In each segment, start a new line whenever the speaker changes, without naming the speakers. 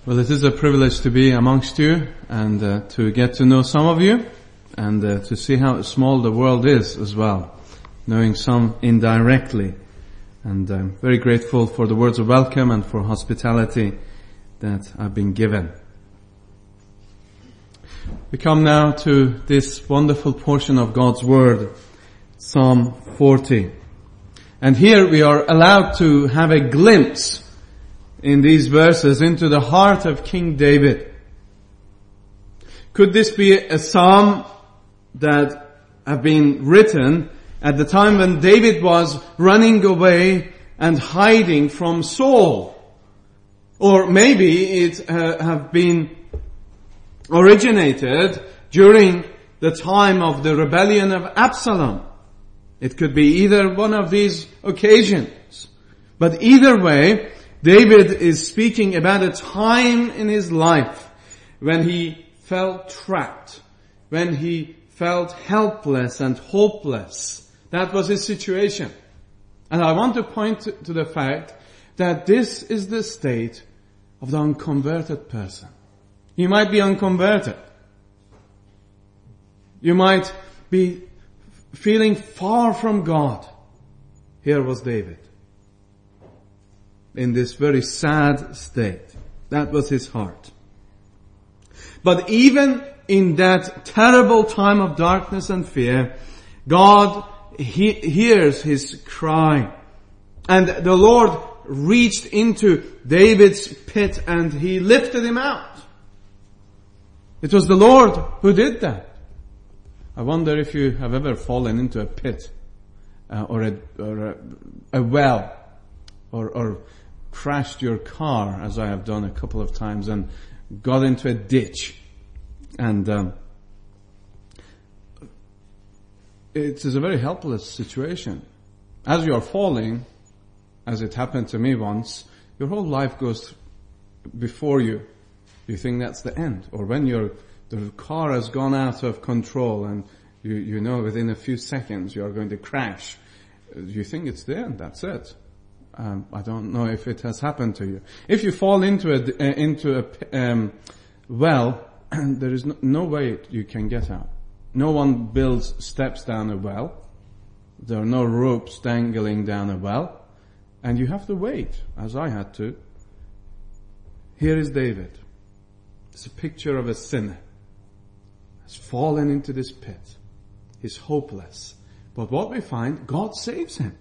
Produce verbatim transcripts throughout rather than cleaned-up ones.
Well, it is a privilege to be amongst you and uh, to get to know some of you and uh, to see how small the world is as well, knowing some indirectly. And I'm very grateful for the words of welcome and for hospitality that I've been given. We come now to this wonderful portion of God's Word, Psalm forty. And here we are allowed to have a glimpse in these verses into the heart of King David. Could this be a psalm that have been written at the time when David was running away and hiding from Saul? Or maybe it uh, have been originated during the time of the rebellion of Absalom. It could be either one of these occasions. But either way, David is speaking about a time in his life when he felt trapped, when he felt helpless and hopeless. That was his situation. And I want to point to the fact that this is the state of the unconverted person. You might be unconverted. You might be feeling far from God. Here was David, in this very sad state. That was his heart. But even in that terrible time of darkness and fear, God he hears his cry. And the Lord reached into David's pit and he lifted him out. It was the Lord who did that. I wonder if you have ever fallen into a pit uh, or, a, or a, a well or, or crashed your car, as I have done a couple of times, and got into a ditch. And um, it is a very helpless situation. As you are falling, as it happened to me once, your whole life goes before you. You think that's the end. Or when your the car has gone out of control and you, you know within a few seconds you are going to crash, you think it's the end, that's it. Um, I don't know if it has happened to you. If you fall into a, uh, into a um, well, there is no, no way you can get out. No one builds steps down a well. There are no ropes dangling down a well. And you have to wait, as I had to. Here is David. It's a picture of a sinner. Has fallen into this pit. He's hopeless. But what we find, God saves him.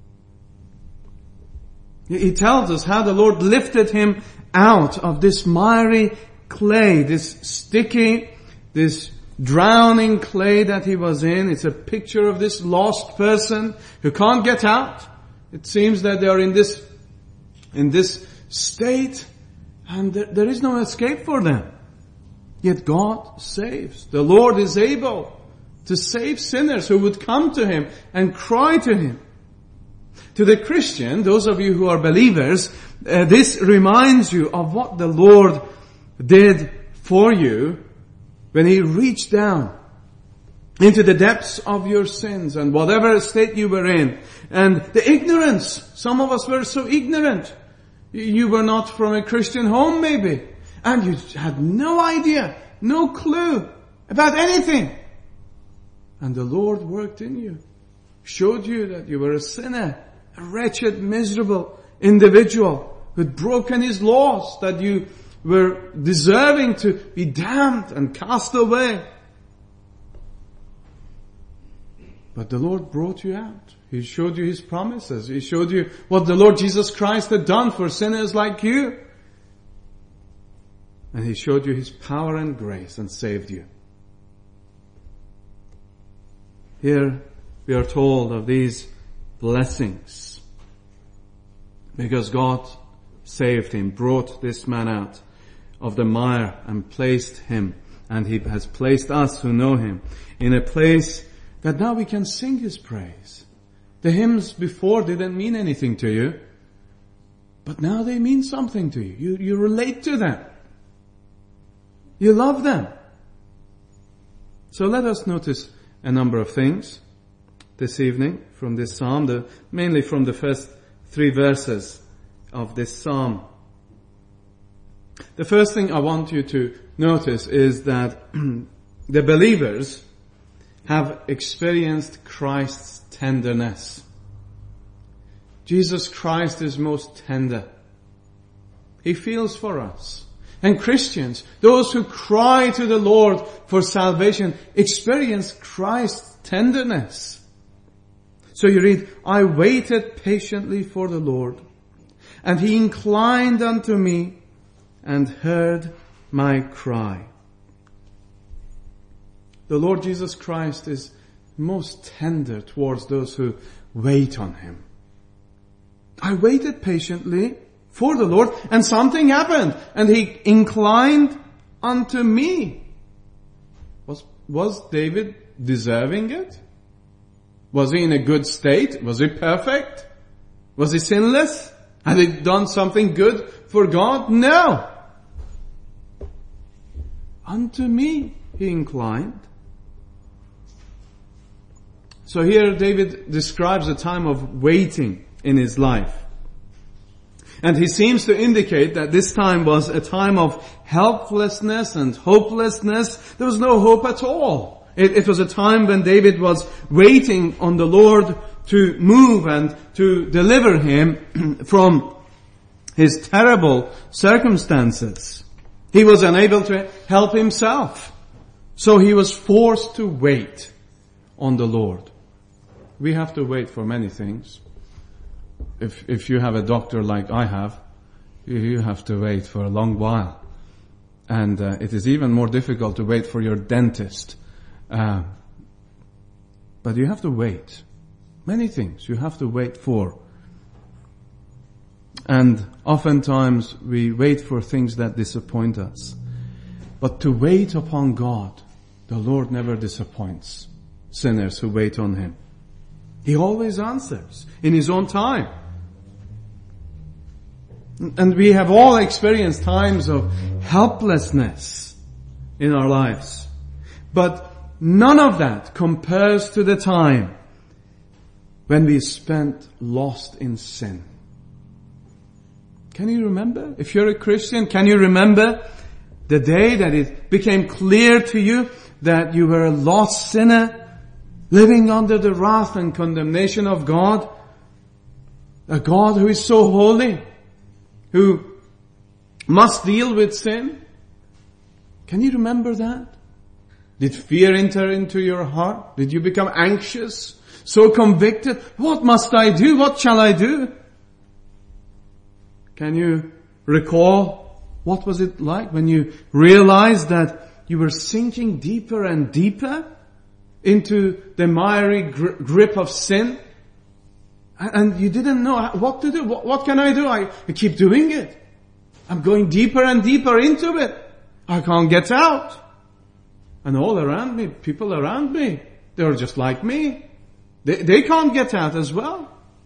He tells us how the Lord lifted him out of this miry clay, this sticky, this drowning clay that he was in. It's a picture of this lost person who can't get out. It seems that they are in this, in this state and there, there is no escape for them. Yet God saves. The Lord is able to save sinners who would come to him and cry to him. To the Christian, those of you who are believers, uh, this reminds you of what the Lord did for you when he reached down into the depths of your sins and whatever state you were in. And the ignorance. Some of us were so ignorant. You were not from a Christian home maybe. And you had no idea, no clue about anything. And the Lord worked in you. Showed you that you were a sinner. A wretched, miserable individual who had broken his laws, that you were deserving to be damned and cast away. But the Lord brought you out. He showed you his promises. He showed you what the Lord Jesus Christ had done for sinners like you. And he showed you his power and grace and saved you. Here we are told of these blessings. Because God saved him, brought this man out of the mire and placed him, and he has placed us who know him in a place that now we can sing his praise. The hymns before didn't mean anything to you, but now they mean something to you. You, you relate to them. You love them. So let us notice a number of things this evening from this psalm, the, mainly from the first three verses of this psalm. The first thing I want you to notice is that the believers have experienced Christ's tenderness. Jesus Christ is most tender. He feels for us. And Christians, those who cry to the Lord for salvation, experience Christ's tenderness. So you read, I waited patiently for the Lord, and He inclined unto me and heard my cry. The Lord Jesus Christ is most tender towards those who wait on Him. I waited patiently for the Lord, and something happened, and He inclined unto me. Was, was David deserving it? Was he in a good state? Was he perfect? Was he sinless? Had he done something good for God? No. Unto me He inclined. So here David describes a time of waiting in his life. And he seems to indicate that this time was a time of helplessness and hopelessness. There was no hope at all. It, it was a time when David was waiting on the Lord to move and to deliver him from his terrible circumstances. He was unable to help himself. So he was forced to wait on the Lord. We have to wait for many things. If, if you have a doctor like I have, you, you have to wait for a long while. And uh, it is even more difficult to wait for your dentist. Uh, but you have to wait. Many things you have to wait for. And oftentimes we wait for things that disappoint us. But to wait upon God, the Lord never disappoints sinners who wait on Him. He always answers in His own time. And we have all experienced times of helplessness in our lives. But none of that compares to the time when we spent lost in sin. Can you remember? If you're a Christian, can you remember the day that it became clear to you that you were a lost sinner, living under the wrath and condemnation of God? A God who is so holy, who must deal with sin? Can you remember that? Did fear enter into your heart? Did you become anxious? So convicted? What must I do? What shall I do? Can you recall what was it like when you realized that you were sinking deeper and deeper into the miry gri- grip of sin? And you didn't know what to do. What, what can I do? I, I keep doing it. I'm going deeper and deeper into it. I can't get out. And all around me, people around me, they're just like me. They, they can't get out as well.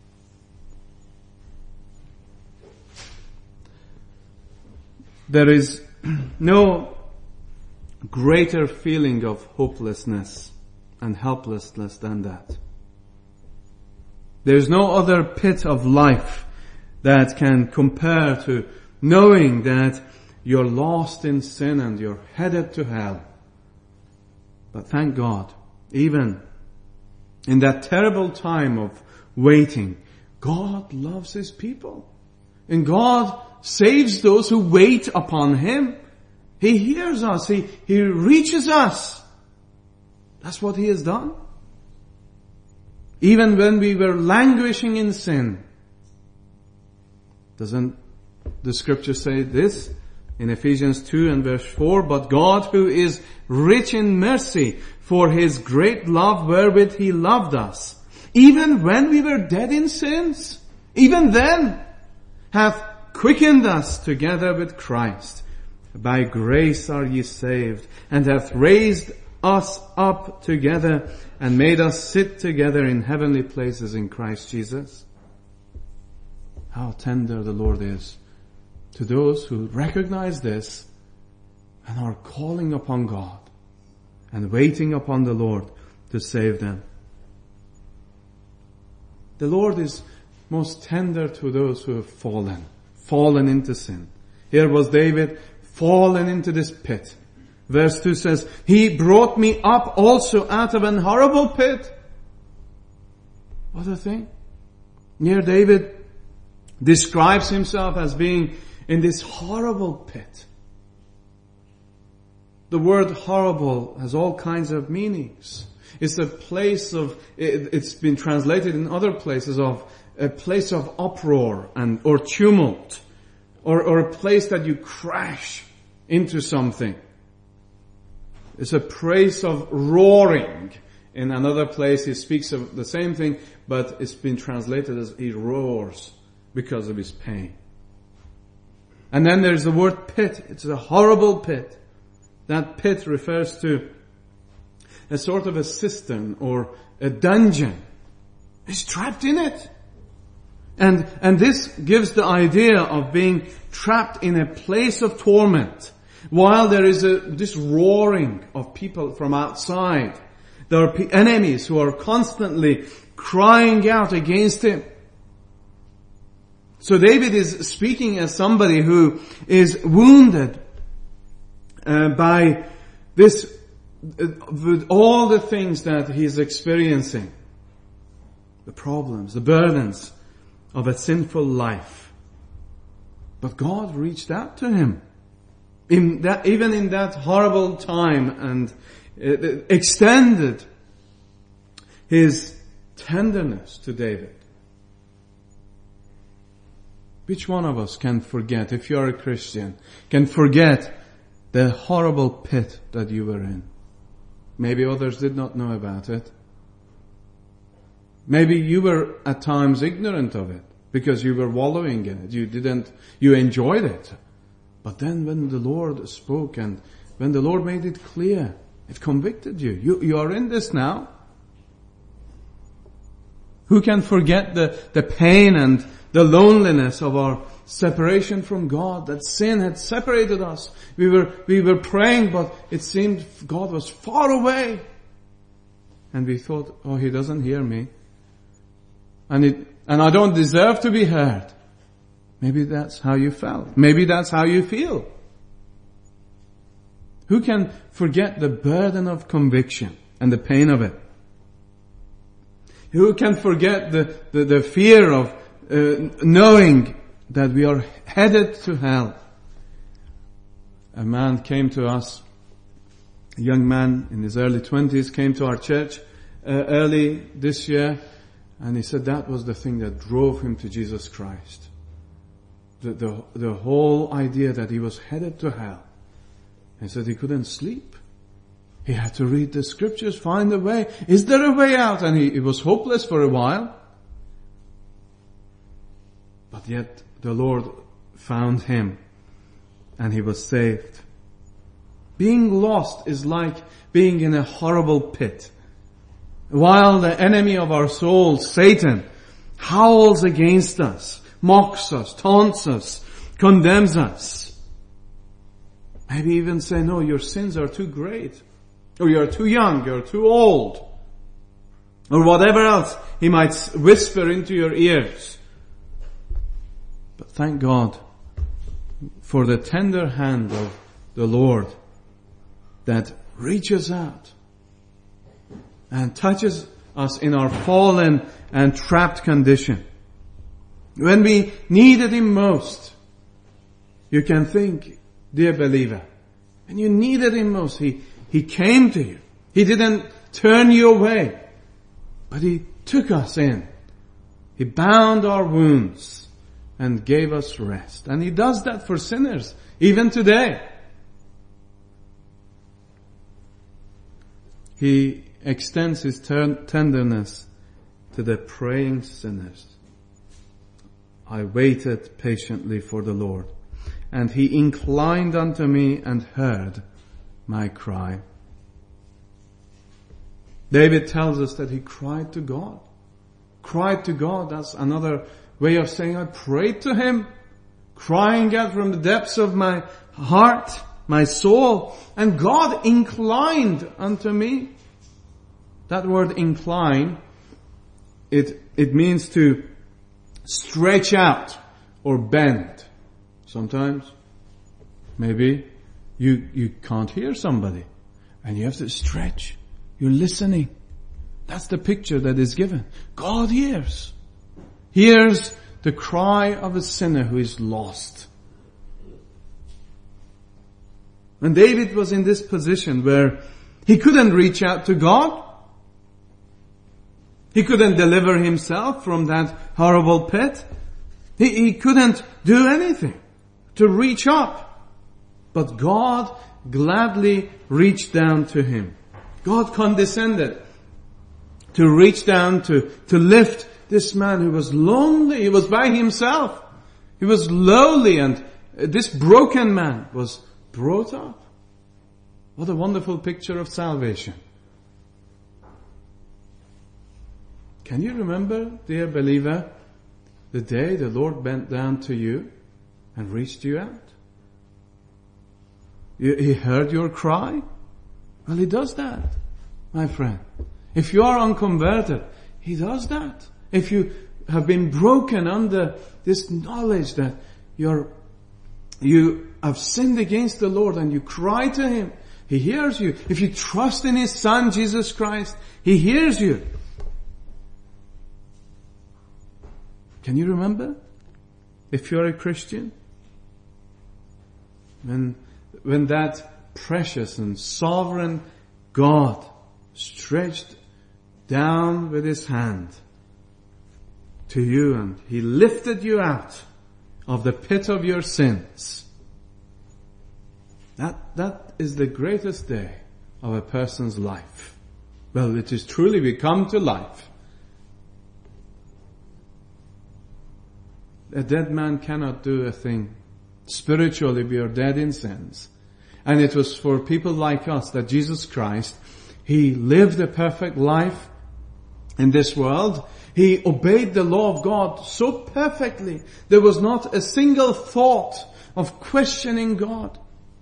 There is no greater feeling of hopelessness and helplessness than that. There is no other pit of life that can compare to knowing that you're lost in sin and you're headed to hell. But thank God, even in that terrible time of waiting, God loves His people. And God saves those who wait upon Him. He hears us. He, He reaches us. That's what He has done. Even when we were languishing in sin. Doesn't the scripture say this in Ephesians two and verse four? But God, who is rich in mercy, for His great love wherewith He loved us, even when we were dead in sins, even then hath quickened us together with Christ. By grace are ye saved, and hath raised us up together and made us sit together in heavenly places in Christ Jesus. How tender the Lord is to those who recognize this and are calling upon God and waiting upon the Lord to save them. The Lord is most tender to those who have fallen, fallen into sin. Here was David fallen into this pit. Verse two says, He brought me up also out of an horrible pit. What a thing. Here David describes himself as being in this horrible pit. The word horrible has all kinds of meanings. It's a place of, it's been translated in other places of a place of uproar and or tumult, or, or a place that you crash into something. It's a place of roaring. In another place he speaks of the same thing, but it's been translated as he roars because of his pain. And then there's the word pit. It's a horrible pit. That pit refers to a sort of a cistern or a dungeon. He's trapped in it. And, and this gives the idea of being trapped in a place of torment, while there is a, this roaring of people from outside. There are enemies who are constantly crying out against him. So David is speaking as somebody who is wounded uh, by this, uh, with all the things that he is experiencing. The problems, the burdens of a sinful life. But God reached out to him. In that, even in that horrible time, and uh, extended His tenderness to David. Which one of us can forget, if you are a Christian, can forget the horrible pit that you were in? Maybe others did not know about it. Maybe you were at times ignorant of it because you were wallowing in it. You didn't, you enjoyed it. But then when the Lord spoke and when the Lord made it clear, it convicted you. You, you are in this now. Who can forget the, the pain and the loneliness of our separation from God? That sin had separated us. We were, we were praying, but it seemed God was far away. And we thought, oh, He doesn't hear me. And it, and I don't deserve to be heard. Maybe that's how you felt. Maybe that's how you feel. Who can forget the burden of conviction and the pain of it? Who can forget the, the, the fear of uh, knowing that we are headed to hell? A man came to us, a young man in his early twenties came to our church uh, early this year, and he said that was the thing that drove him to Jesus Christ. The, the, the whole idea that he was headed to hell. He said he couldn't sleep. He had to read the scriptures, find a way. Is there a way out? And he, he was hopeless for a while. But yet the Lord found him and he was saved. Being lost is like being in a horrible pit. While the enemy of our souls, Satan, howls against us, mocks us, taunts us, condemns us. Maybe even say, no, your sins are too great. Or you're too young, you're too old. Or whatever else he might whisper into your ears. But thank God for the tender hand of the Lord that reaches out and touches us in our fallen and trapped condition. When we needed Him most, you can think, dear believer, when you needed Him most, He, He came to you. He didn't turn you away, but He took us in. He bound our wounds and gave us rest. And He does that for sinners, even today. He extends His tenderness to the praying sinners. I waited patiently for the Lord, and He inclined unto me and heard my cry. David tells us that he cried to God. Cried to God, that's another way of saying I prayed to Him, crying out from the depths of my heart, my soul, and God inclined unto me. That word incline, it, it means to stretch out or bend. Sometimes Maybe you, you can't hear somebody and you have to stretch. You're listening. That's the picture that is given. God hears. Hears the cry of a sinner who is lost. And David was in this position where he couldn't reach out to God. He couldn't deliver himself from that horrible pit. He, he couldn't do anything to reach up. But God gladly reached down to him. God condescended to reach down to, to lift this man who was lonely. He was by himself. He was lowly, and this broken man was brought up. What a wonderful picture of salvation. Can you remember, dear believer, the day the Lord bent down to you and reached you out? He heard your cry? Well, He does that, my friend. If you are unconverted, He does that. If you have been broken under this knowledge that you're, you have sinned against the Lord and you cry to Him, He hears you. If you trust in His Son, Jesus Christ, He hears you. Can you remember? If you're a Christian, when, when that precious and sovereign God stretched down with His hand to you and He lifted you out of the pit of your sins. That, that is the greatest day of a person's life. Well, it is truly we come to life. A dead man cannot do a thing. Spiritually, we are dead in sins. And it was for people like us that Jesus Christ, He lived a perfect life in this world. He obeyed the law of God so perfectly. There was not a single thought of questioning God.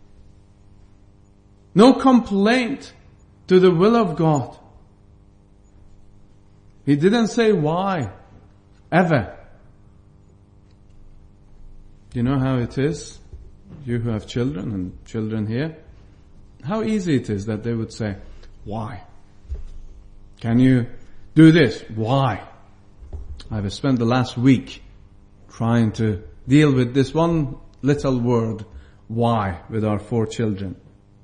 No complaint to the will of God. He didn't say why, ever. You know how it is, you who have children and children here, how easy it is that they would say, why? Can you do this? Why? I've spent the last week trying to deal with this one little word, why, with our four children.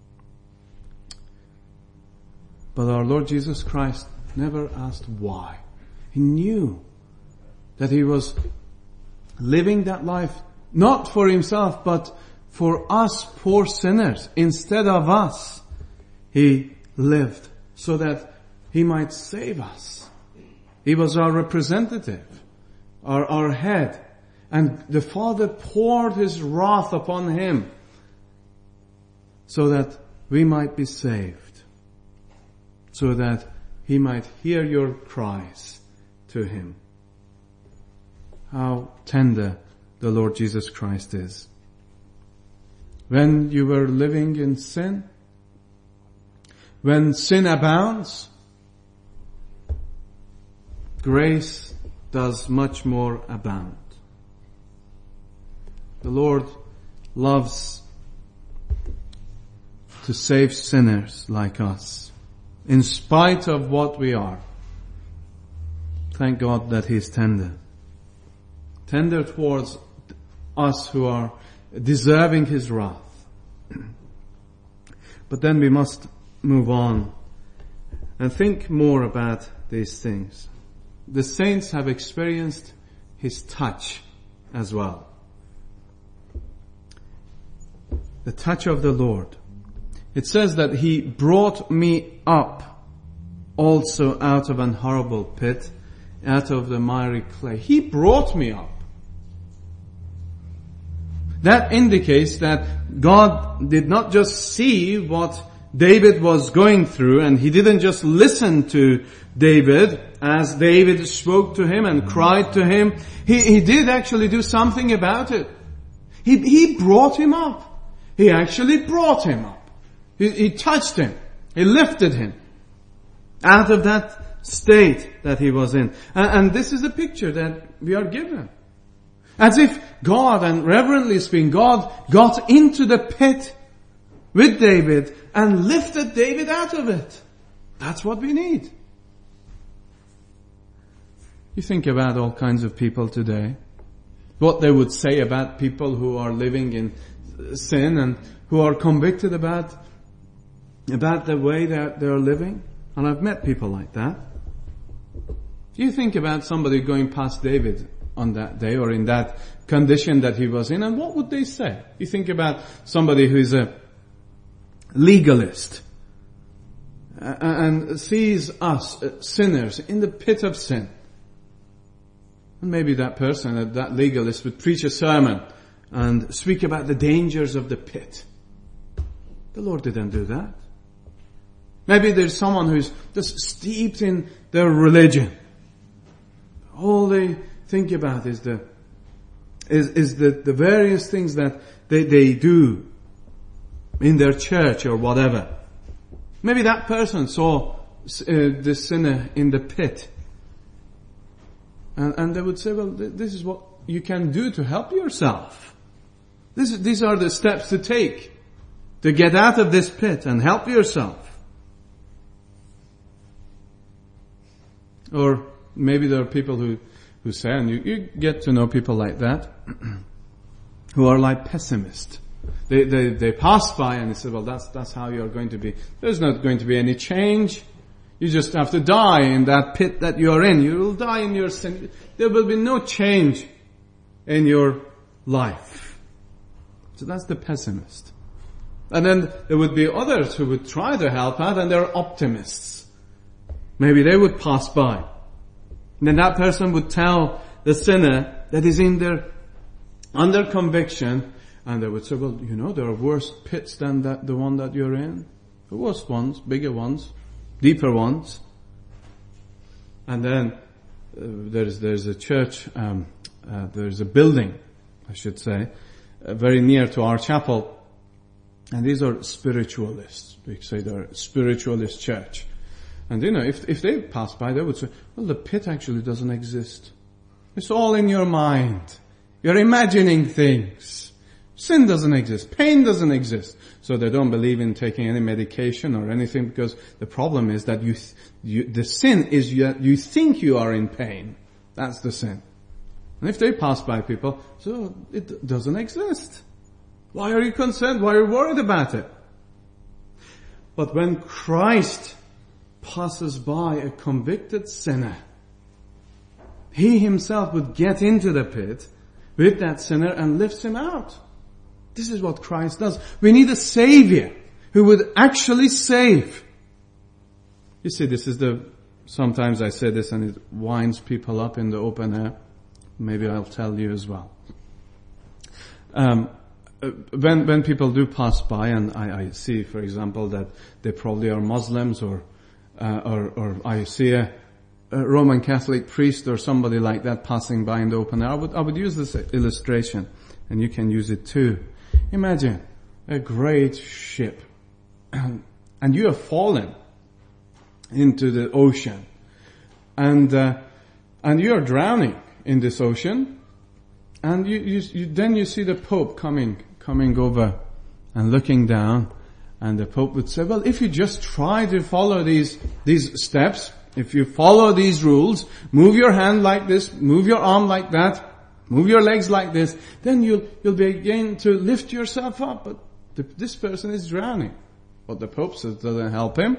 But our Lord Jesus Christ never asked why. He knew that He was living that life not for Himself, but for us poor sinners. Instead of us, He lived so that He might save us. He was our representative, our, our head. And the Father poured His wrath upon Him so that we might be saved. So that He might hear your cries to Him. How tender the Lord Jesus Christ is. When you were living in sin, when sin abounds, grace does much more abound. The Lord loves to save sinners like us, in spite of what we are. Thank God that He is tender. Tender towards us who are deserving His wrath. But then we must move on and think more about these things. The saints have experienced His touch as well. The touch of the Lord. It says that He brought me up also out of an horrible pit, out of the miry clay. He brought me up. That indicates that God did not just see what David was going through, and He didn't just listen to David as David spoke to him and cried to him. He, he did actually do something about it. He, he brought him up. He actually brought him up. He, he touched him. He lifted him out of that state that he was in. And, and this is the picture that we are given. As if God, and reverently speaking, God got into the pit with David and lifted David out of it. That's what we need. You think about all kinds of people today. What they would say about people who are living in sin and who are convicted about, about the way that they're living. And I've met people like that. You think about somebody going past David on that day or in that condition that he was in, and what would they say? You think about somebody who's a legalist and sees us sinners in the pit of sin. And maybe that person, that legalist, would preach a sermon and speak about the dangers of the pit. The Lord didn't do that. Maybe there's someone who's just steeped in their religion. All they think about is the is, is the, the various things that they, they do in their church or whatever. Maybe that person saw uh, the sinner in the pit. And, and they would say, well, th- this is what you can do to help yourself. This, these are the steps to take to get out of this pit and help yourself. Or maybe there are people who, who say, and you, you get to know people like that, who are like pessimists. They, they, they pass by and they say, well, that's, that's how you're going to be. There's not going to be any change. You just have to die in that pit that you're in. You will die in your sin. There will be no change in your life. So that's the pessimist. And then there would be others who would try to help out, and they're optimists. Maybe they would pass by. And then that person would tell the sinner that is in their, under conviction, and they would say, well, you know, there are worse pits than that, the one that you're in. The worst ones, bigger ones, deeper ones. And then uh, there's there's a church, um, uh, there's a building, I should say, uh, very near to our chapel. And these are spiritualists. We say they're a spiritualist church. And you know, if if they pass by, they would say, well, the pit actually doesn't exist. It's all in your mind. You're imagining things. Sin doesn't exist. Pain doesn't exist. So they don't believe in taking any medication or anything, because the problem is that you, you the sin is you, you think you are in pain. That's the sin. And if they pass by people, so it doesn't exist. Why are you concerned? Why are you worried about it? But when Christ passes by a convicted sinner, He Himself would get into the pit with that sinner and lifts him out. This is what Christ does. We need a Savior who would actually save. You see, this is the, sometimes I say this and it winds people up in the open air. Maybe I'll tell you as well. Um, when, when people do pass by, and I, I see, for example, that they probably are Muslims, or, uh, or, or I see a, a Roman Catholic priest or somebody like that passing by in the open air, I would, I would use this illustration, and you can use it too. Imagine a great ship, and, and you have fallen into the ocean, and uh, and you are drowning in this ocean, and you, you, you then you see the Pope coming coming over and looking down, and the Pope would say, well, if you just try to follow these these steps, if you follow these rules, move your hand like this, move your arm like that, move your legs like this, then you'll, you'll begin to lift yourself up. But the, this person is drowning. What the Pope says doesn't help him.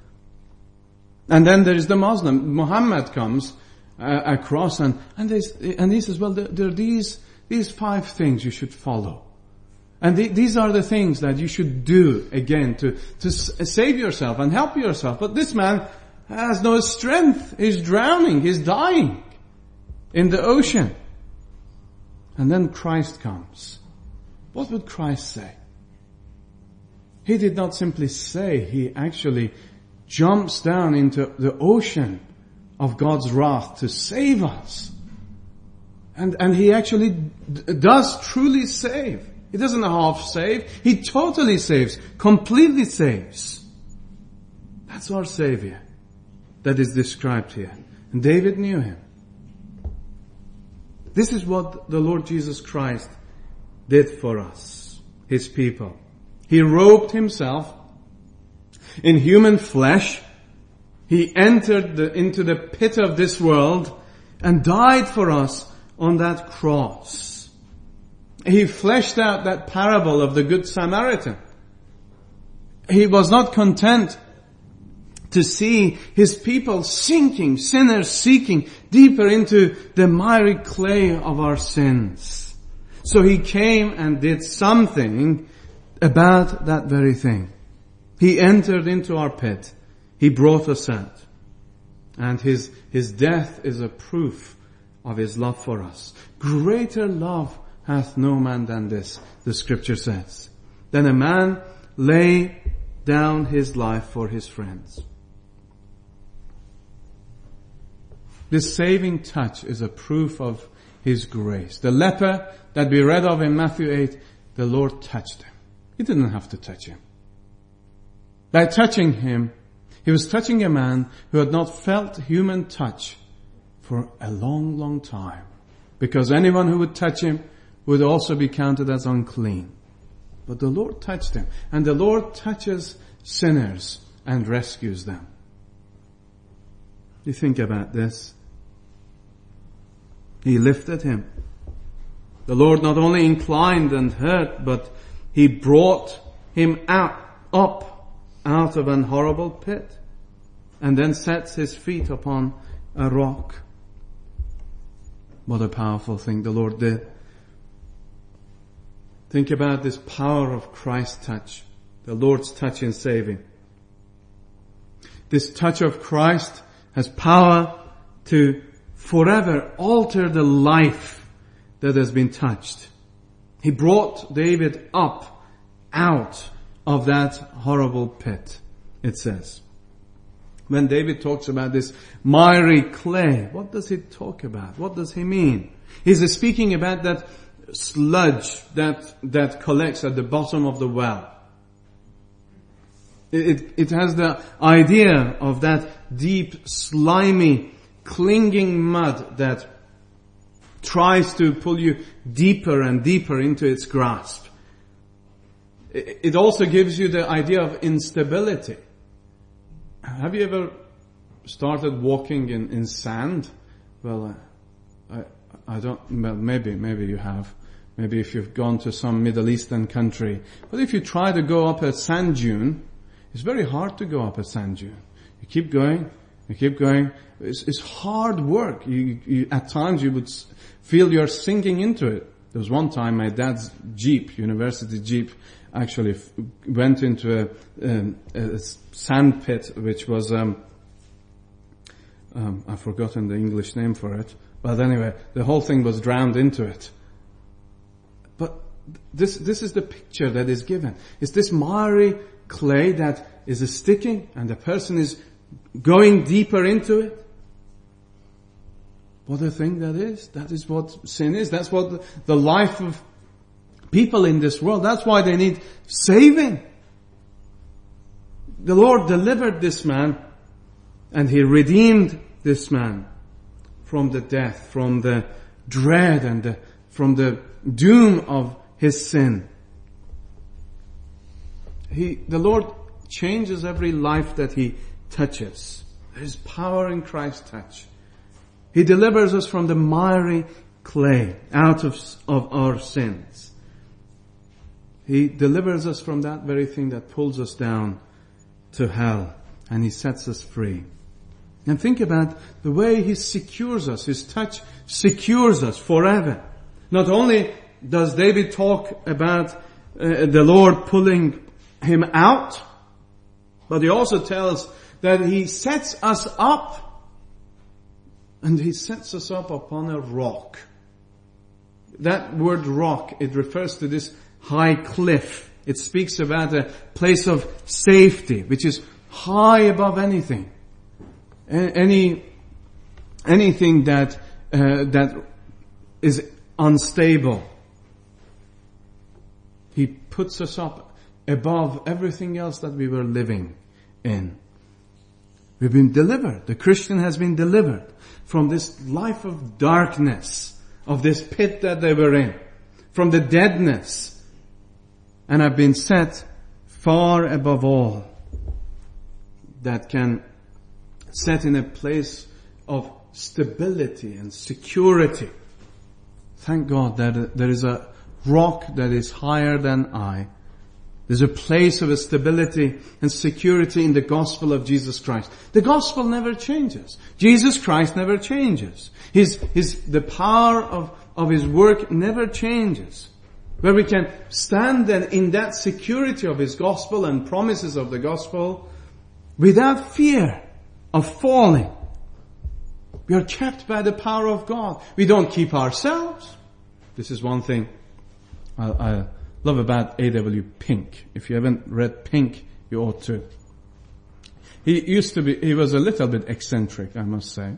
And then there is the Muslim. Muhammad comes uh, across and, and, they, and he says, well, there, there are these, these five things you should follow. And the, these are the things that you should do, again, to, to s- save yourself and help yourself. But this man has no strength. He's drowning. He's dying in the ocean. And then Christ comes. What would Christ say? He did not simply say, He actually jumps down into the ocean of God's wrath to save us. And, and He actually d- does truly save. He doesn't half save. He totally saves. Completely saves. That's our Savior that is described here. And David knew Him. This is what the Lord Jesus Christ did for us, His people. He robed Himself in human flesh. He entered the, into the pit of this world and died for us on that cross. He fleshed out that parable of the Good Samaritan. He was not content to see His people sinking, sinners sinking deeper into the miry clay of our sins. So He came and did something about that very thing. He entered into our pit. He brought us out. And His, His death is a proof of His love for us. Greater love hath no man than this, the Scripture says. Then a man lay down his life for his friends. This saving touch is a proof of His grace. The leper that we read of in Matthew eight, the Lord touched him. He didn't have to touch him. By touching him, He was touching a man who had not felt human touch for a long, long time. Because anyone who would touch him would also be counted as unclean. But the Lord touched him. And the Lord touches sinners and rescues them. You think about this. He lifted him. The Lord not only inclined and heard, but He brought him out, up out of an horrible pit, and then sets His feet upon a rock. What a powerful thing the Lord did. Think about this power of Christ's touch, the Lord's touch in saving. This touch of Christ has power to forever alter the life that has been touched. He brought David up out of that horrible pit, it says. When David talks about this miry clay, what does he talk about? What does he mean? He's speaking about that sludge that, that collects at the bottom of the well. It, it, it has the idea of that deep, slimy, clinging mud that tries to pull you deeper and deeper into its grasp. It, it also gives you the idea of instability. Have you ever started walking in, in sand? Well, uh, I, I don't, well, maybe, maybe you have. Maybe if you've gone to some Middle Eastern country. But if you try to go up a sand dune, it's very hard to go up a sand dune. You keep going, you keep going. It's, it's hard work. You, you, at times you would feel you're sinking into it. There was one time my dad's Jeep, university Jeep, actually f- went into a, um, a sand pit, which was, um, um, I've forgotten the English name for it. But anyway, the whole thing was drowned into it. But this, this is the picture that is given. It's this miry clay that is sticking and the person is going deeper into it. What a thing that is. That is what sin is. That's what the, the life of people in this world. That's why they need saving. The Lord delivered this man and He redeemed this man from the death, from the dread and the, from the doom of his sin. He, the Lord changes every life that He touches. There is power in Christ's touch. He delivers us from the miry clay, out of, of our sins. He delivers us from that very thing that pulls us down to hell, and He sets us free. And think about the way He secures us. His touch secures us forever. Not only does David talk about uh, the Lord pulling him out, but he also tells that He sets us up. And He sets us up upon a rock. That word rock, it refers to this high cliff. It speaks about a place of safety, which is high above anything. Any, anything that, uh, that is unstable. He puts us up above everything else that we were living in. We've been delivered. The Christian has been delivered from this life of darkness, of this pit that they were in, from the deadness, and have been set far above all that can set in a place of stability and security. Thank God that there is a rock that is higher than I. There's a place of a stability and security in the gospel of Jesus Christ. The gospel never changes. Jesus Christ never changes. His, his, the power of, of His work never changes. Where we can stand then in that security of His gospel and promises of the gospel without fear of falling. We are kept by the power of God. We don't keep ourselves. This is one thing I, I love about A W Pink. If you haven't read Pink, you ought to. He used to be, he was a little bit eccentric, I must say.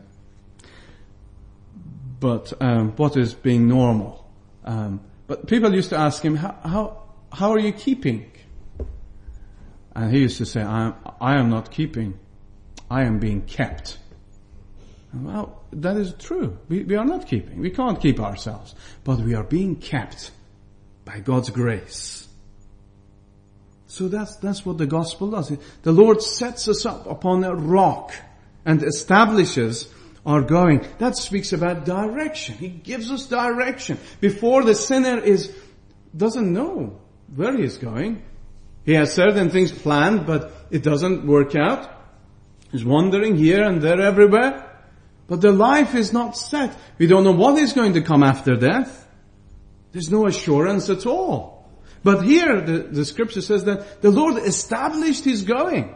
But um, what is being normal? Um, but people used to ask him, how, how, how are you keeping? And he used to say, I am, I am not keeping. I am being kept. Well, that is true. We, we are not keeping. We can't keep ourselves. But we are being kept by God's grace. So that's, that's what the gospel does. The Lord sets us up upon a rock and establishes our going. That speaks about direction. He gives us direction. Before the sinner is, doesn't know where he is going. He has certain things planned, but it doesn't work out. He's wandering here and there everywhere. But the life is not set. We don't know what is going to come after death. There's no assurance at all. But here the, the scripture says that the Lord established His goings.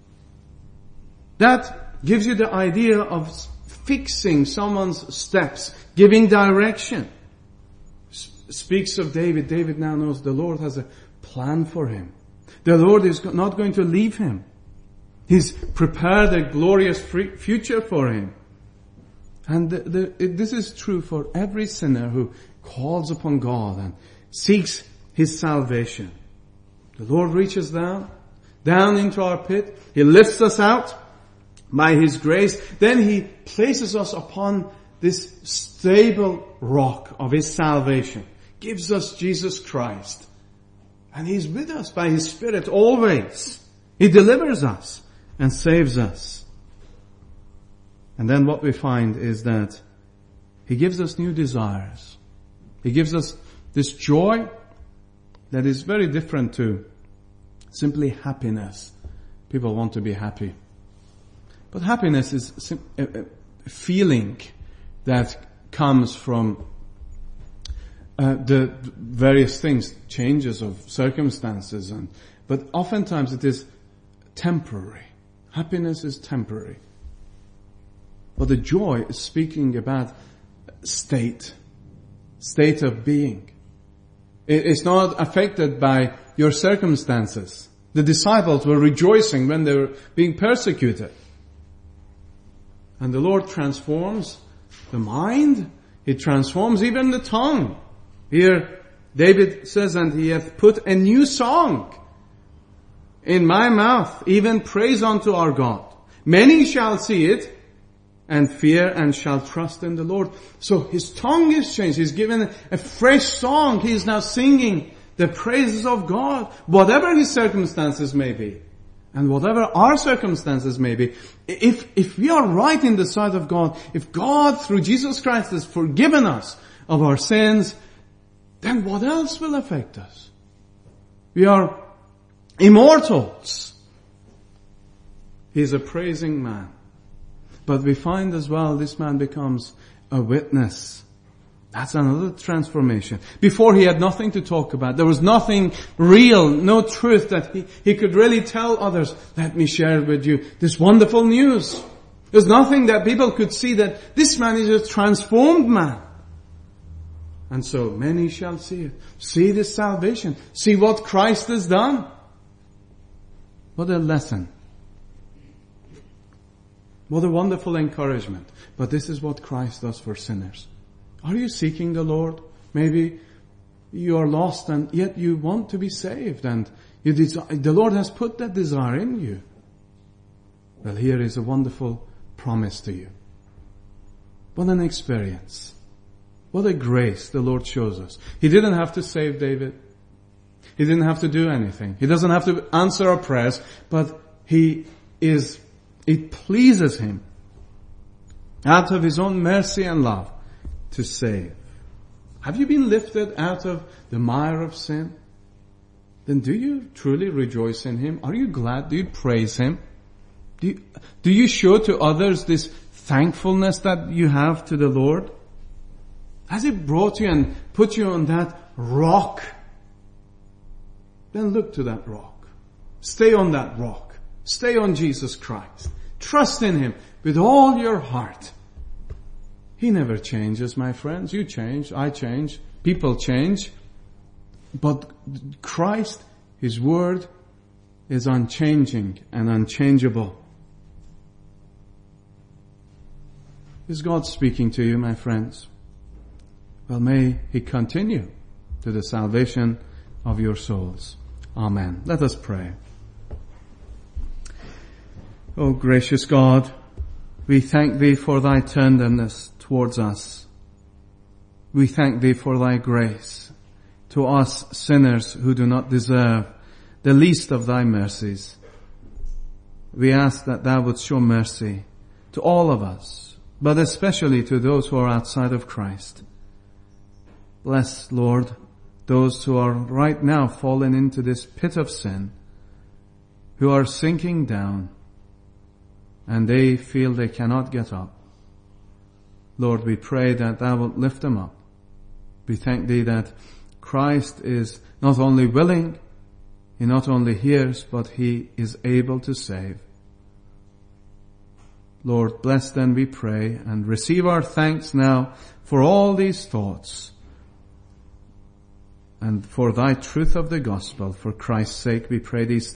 That gives you the idea of fixing someone's steps, giving direction. S- speaks of David. David now knows the Lord has a plan for him. The Lord is not going to leave him. He's prepared a glorious future for him. And the, the, it, this is true for every sinner who calls upon God and seeks His salvation. The Lord reaches down, down into our pit. He lifts us out by His grace. Then He places us upon this stable rock of His salvation. Gives us Jesus Christ. And He's with us by His Spirit always. He delivers us and saves us. And then what we find is that He gives us new desires. He gives us this joy that is very different to simply happiness. People want to be happy. But happiness is a feeling that comes from uh, the various things, changes of circumstances, and but oftentimes it is temporary. Happiness is temporary. But the joy is speaking about state, state of being. It's not affected by your circumstances. The disciples were rejoicing when they were being persecuted. And the Lord transforms the mind. He transforms even the tongue. Here David says, and He hath put a new song in my mouth, even praise unto our God. Many shall see it and fear and shall trust in the Lord. So his tongue is changed. He's given a fresh song. He is now singing the praises of God, whatever his circumstances may be. And whatever our circumstances may be, if, if we are right in the sight of God, if God through Jesus Christ has forgiven us of our sins, then what else will affect us? We are immortals. He is a praising man. But we find as well this man becomes a witness. That's another transformation. Before he had nothing to talk about. There was nothing real, no truth that he, he could really tell others. Let me share with you this wonderful news. There's nothing that people could see that this man is a transformed man. And so many shall see it. See this salvation. See what Christ has done. What a lesson. What a wonderful encouragement. But this is what Christ does for sinners. Are you seeking the Lord? Maybe you are lost and yet you want to be saved and you desire, the Lord has put that desire in you. Well, here is a wonderful promise to you. What an experience. What a grace the Lord shows us. He didn't have to save David. He didn't have to do anything. He doesn't have to answer our prayers, but he is, it pleases him out of his own mercy and love to save. Have you been lifted out of the mire of sin? Then do you truly rejoice in him? Are you glad? Do you praise him? Do you, do you show to others this thankfulness that you have to the Lord? Has it brought you and put you on that rock? Then look to that rock. Stay on that rock. Stay on Jesus Christ. Trust in him with all your heart. He never changes, my friends. You change, I change, people change. But Christ, his word, is unchanging and unchangeable. Is God speaking to you, my friends? Well, may he continue to the salvation of your souls. Amen. Let us pray. O gracious God, we thank thee for thy tenderness towards us. We thank thee for thy grace to us sinners who do not deserve the least of thy mercies. We ask that thou wouldst show mercy to all of us, but especially to those who are outside of Christ. Bless, Lord, those who are right now fallen into this pit of sin, who are sinking down, and they feel they cannot get up. Lord, we pray that thou wilt lift them up. We thank thee that Christ is not only willing, he not only hears, but he is able to save. Lord, bless them, we pray, and receive our thanks now for all these thoughts and for thy truth of the gospel. For Christ's sake we pray these